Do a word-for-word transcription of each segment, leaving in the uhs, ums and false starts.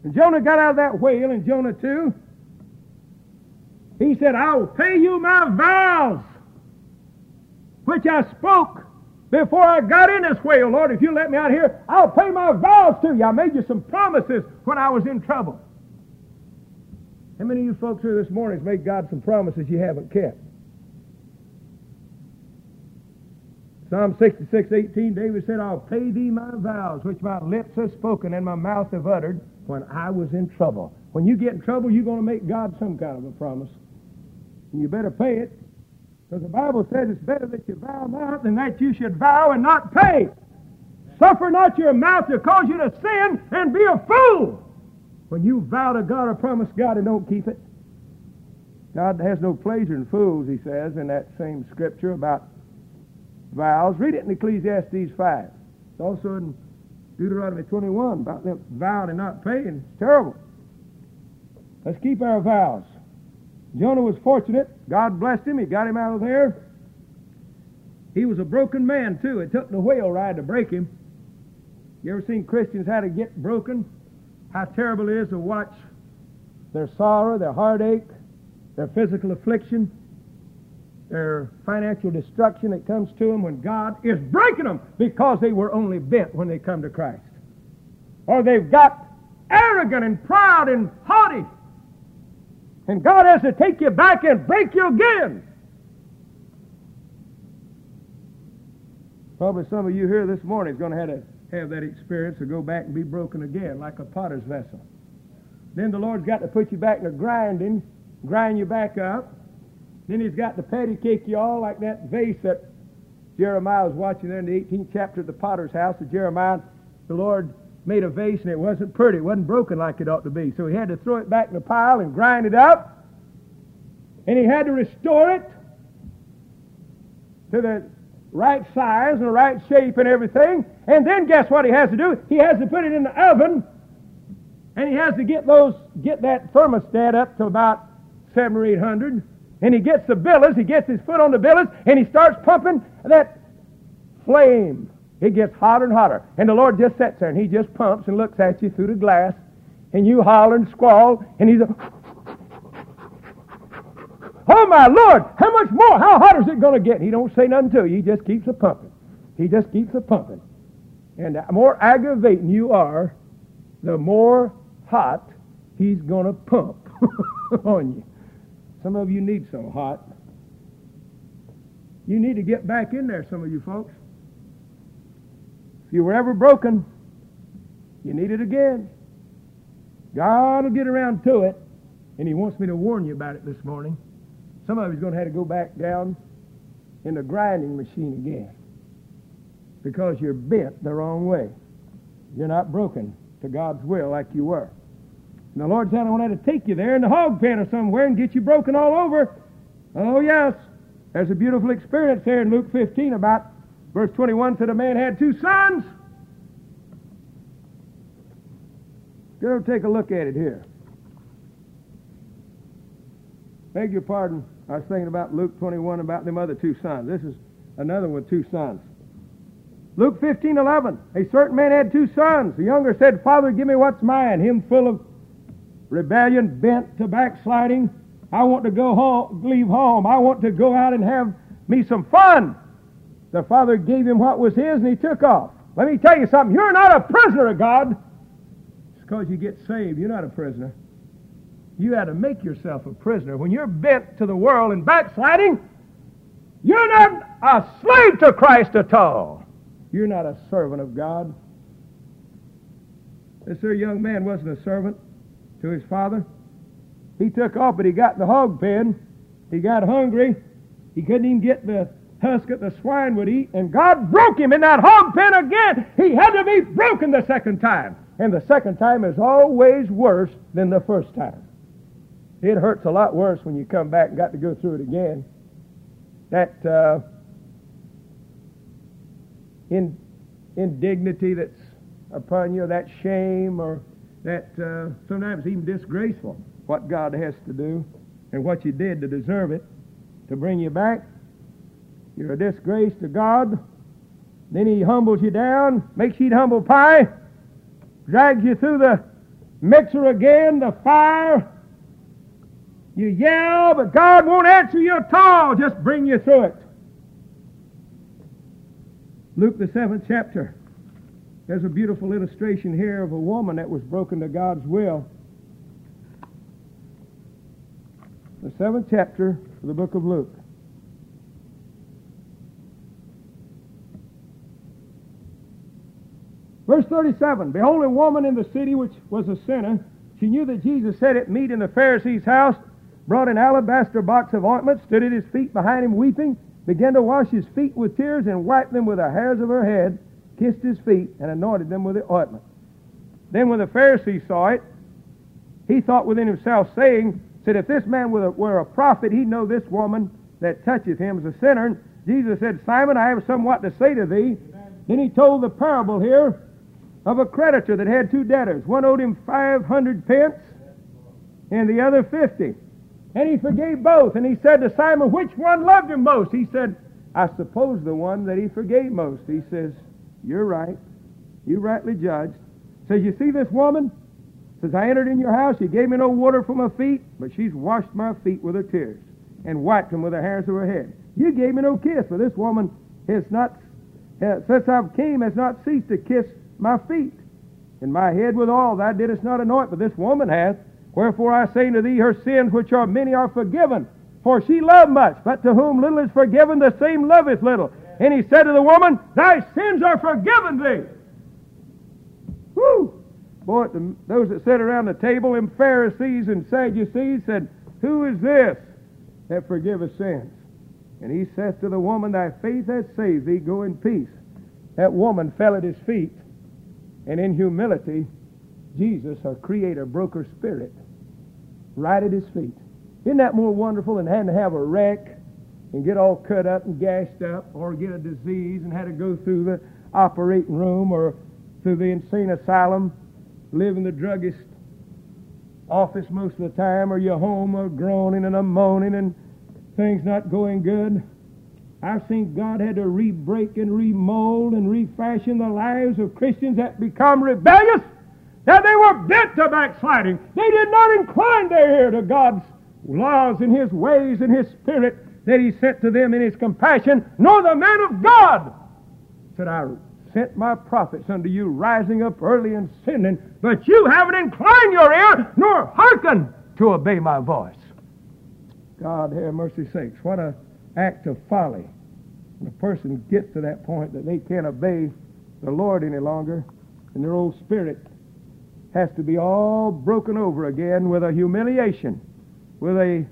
And Jonah got out of that whale in Jonah two. He said, I will pay you my vows, which I spoke before I got in this whale. Lord, if you let me out here, I'll pay my vows to you. I made you some promises when I was in trouble. How many of you folks here this morning has made God some promises you haven't kept? Psalm sixty-six eighteen, David said, I'll pay thee my vows, which my lips have spoken and my mouth have uttered when I was in trouble. When you get in trouble, you're going to make God some kind of a promise. And you better pay it. Because the Bible says it's better that you vow not than that you should vow and not pay. Suffer not your mouth to cause you to sin and be a fool. When you vow to God or promise God and don't keep it. God has no pleasure in fools, he says in that same scripture about vows. Read it in Ecclesiastes five. It's also in Deuteronomy twenty-one about them vowing and not paying. It's terrible. Let's keep our vows. Jonah was fortunate. God blessed him. He got him out of there. He was a broken man, too. It took the whale ride to break him. You ever seen Christians how to get broken? How terrible it is to watch their sorrow, their heartache, their physical affliction, their financial destruction that comes to them when God is breaking them because they were only bent when they come to Christ. Or they've got arrogant and proud and haughty. And God has to take you back and break you again. Probably some of you here this morning is going to have to have that experience to go back and be broken again like a potter's vessel. Then the Lord's got to put you back in the grinding, grind you back up. Then he's got to patty cake you all like that vase that Jeremiah was watching there in the eighteenth chapter of the potter's house of Jeremiah. The Lord made a vase and it wasn't pretty. It wasn't broken like it ought to be. So he had to throw it back in the pile and grind it up. And he had to restore it to the right size and the right shape and everything. And then guess what he has to do? He has to put it in the oven. And he has to get those, get that thermostat up to about seven or eight hundred. And he gets the billows, he gets his foot on the billows, and he starts pumping that flame. It gets hotter and hotter. And the Lord just sits there, and he just pumps and looks at you through the glass, and you holler and squall, and he's a, oh my Lord, how much more? How hot is it going to get? He don't say nothing to you. He just keeps a pumping. He just keeps a pumping. And the more aggravating you are, the more hot he's going to pump on you. Some of you need so hot. You need to get back in there, some of you folks. If you were ever broken, you need it again. God will get around to it, and he wants me to warn you about it this morning. Some of you's going to have to go back down in the grinding machine again because you're bent the wrong way. You're not broken to God's will like you were. And the Lord said, I want to take you there in the hog pen or somewhere and get you broken all over. Oh, yes. There's a beautiful experience there in Luke fifteen about verse twenty-one said a man had two sons. Go take a look at it here. Beg your pardon. I was thinking about Luke twenty-one about them other two sons. This is another one with two sons. Luke fifteen eleven. A certain man had two sons. The younger said, Father, give me what's mine. Him full of rebellion, bent to backsliding. I want to go home, leave home. I want to go out and have me some fun. The father gave him what was his and he took off. Let me tell you something. You're not a prisoner of God. It's because you get saved. You're not a prisoner. You had to make yourself a prisoner. When you're bent to the world and backsliding, you're not a slave to Christ at all. You're not a servant of God. This here young man wasn't a servant to his father. He took off, but he got in the hog pen. He got hungry. He couldn't even get the husk that the swine would eat, and God broke him in that hog pen again. He had to be broken the second time. And the second time is always worse than the first time. It hurts a lot worse when you come back and got to go through it again. That uh, in, indignity that's upon you, that shame, or that uh, sometimes even disgraceful, what God has to do and what you did to deserve it, to bring you back. You're a disgrace to God. Then he humbles you down, makes you eat humble pie, drags you through the mixer again, the fire. You yell, but God won't answer you at all. Just bring you through it. Luke, the seventh chapter. There's a beautiful illustration here of a woman that was broken to God's will. The seventh chapter of the book of Luke. Verse thirty-seven, Behold, a woman in the city which was a sinner. She knew that Jesus sat at meat in the Pharisee's house, brought an alabaster box of ointment, stood at his feet behind him weeping, began to wash his feet with tears, and wiped them with the hairs of her head, kissed his feet, and anointed them with the ointment. Then when the Pharisee saw it, he thought within himself, saying, said, If this man were a, were a prophet, he'd know this woman that toucheth him is a sinner. And Jesus said, Simon, I have somewhat to say to thee. Amen. Then he told the parable here of a creditor that had two debtors. One owed him five hundred pence, and the other fifty. And he forgave both. And he said to Simon, which one loved him most? He said, I suppose the one that he forgave most. He says, you're right. You rightly judged. Says, you see this woman? Says, I entered in your house. You gave me no water for my feet, but she's washed my feet with her tears and wiped them with the hairs of her head. You gave me no kiss, for this woman has not, uh, since I've came, has not ceased to kiss my feet. And my head with oil thou didst not anoint, but this woman hath. Wherefore I say unto thee, her sins, which are many, are forgiven. For she loved much, but to whom little is forgiven, the same loveth little. And he said to the woman, thy sins are forgiven thee. Whew! Boy, the, those that sat around the table, them Pharisees and Sadducees, said, who is this that forgiveth sins? And he saith to the woman, thy faith hath saved thee, go in peace. That woman fell at his feet, and in humility, Jesus, her Creator, broke her spirit right at his feet. Isn't that more wonderful than having to have a wreck and get all cut up and gashed up, or get a disease and had to go through the operating room or through the insane asylum, live in the druggist office most of the time, or you're home or groaning and a moaning and things not going good? I've seen God had to re-break and remold and refashion the lives of Christians that become rebellious, that they were bent to backsliding. They did not incline their ear to God's laws and His ways and His Spirit that He sent to them in His compassion, nor the man of God. Said, I sent my prophets unto you, rising up early and sinning, but you haven't inclined your ear, nor hearkened to obey my voice. God have mercy sakes. What an act of folly. When a person gets to that point that they can't obey the Lord any longer, and their old spirit has to be all broken over again with a humiliation, with a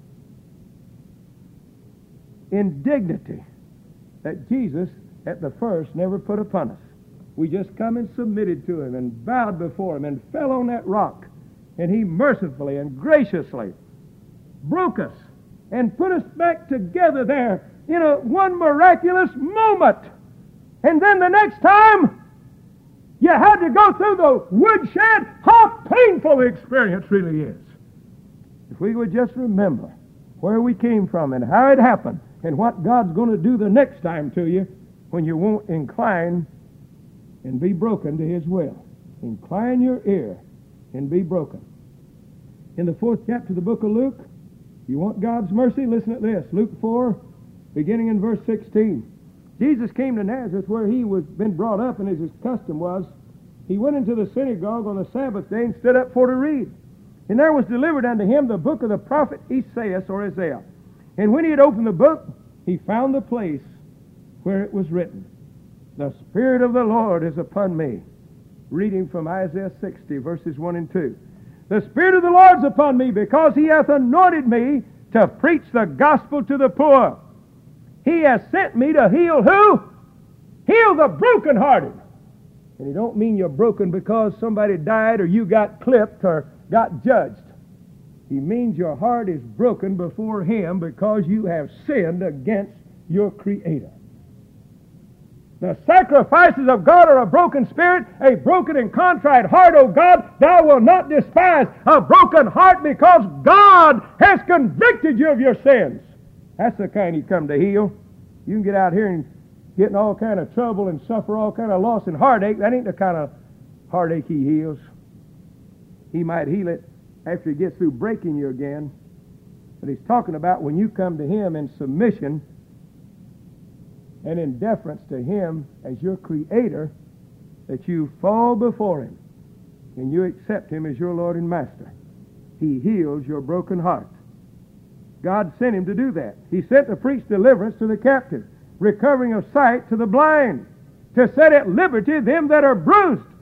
indignity that Jesus at the first never put upon us. We just come and submitted to Him and bowed before Him and fell on that rock, and He mercifully and graciously broke us and put us back together there in a one miraculous moment. And then the next time you had to go through the woodshed, how painful the experience really is. If we would just remember where we came from and how it happened and what God's going to do the next time to you when you won't incline and be broken to His will. Incline your ear and be broken. In the fourth chapter of the book of Luke, you want God's mercy? Listen to this. Luke four, beginning in verse sixteen. Jesus came to Nazareth where he was been brought up, and as his custom was, he went into the synagogue on the Sabbath day and stood up for to read. And there was delivered unto him the book of the prophet Esaias or Isaiah. And when he had opened the book, he found the place where it was written, the Spirit of the Lord is upon me. Reading from Isaiah sixty, verses one and two. The Spirit of the Lord is upon me, because He hath anointed me to preach the gospel to the poor. He has sent me to heal who? Heal the brokenhearted. And He don't mean you're broken because somebody died or you got clipped or got judged. He means your heart is broken before Him because you have sinned against your Creator. The sacrifices of God are a broken spirit, a broken and contrite heart, O God, Thou wilt not despise. A broken heart, because God has convicted you of your sins. That's the kind He come to heal. You can get out here and get in all kind of trouble and suffer all kind of loss and heartache. That ain't the kind of heartache He heals. He might heal it after he gets through breaking you again. But he's talking about when you come to him in submission and in deference to him as your creator, that you fall before him and you accept him as your Lord and Master. He heals your broken heart. God sent him to do that. He sent to preach deliverance to the captive, recovering of sight to the blind, to set at liberty them that are bruised,